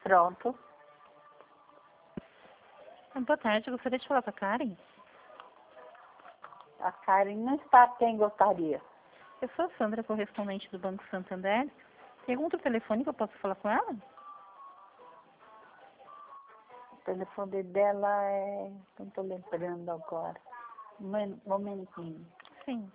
Pronto. Boa tarde, gostaria de falar com a Karen. A Karen não está. Quem gostaria? Eu sou a Sandra, correspondente do Banco Santander. Tem algum outro telefone que eu possa falar com ela? O telefone dela é... Não estou lembrando agora. Um momentinho. Sim.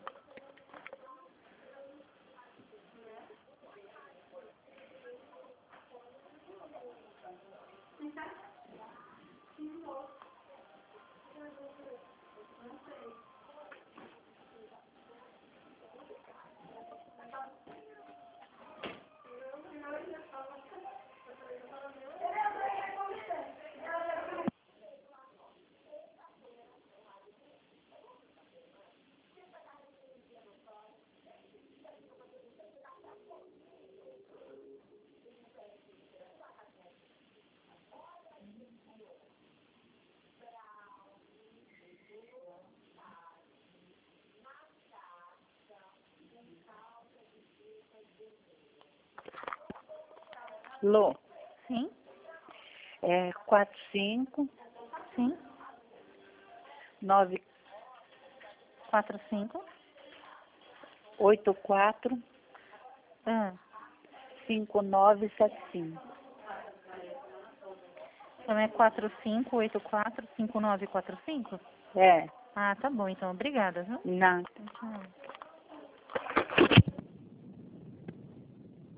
Lô, Sim? é 45 Sim? 9 45? 84 Ah, 5975. então é 45845945? É, Ah, tá bom, então. Obrigada, viu? não. Tchau.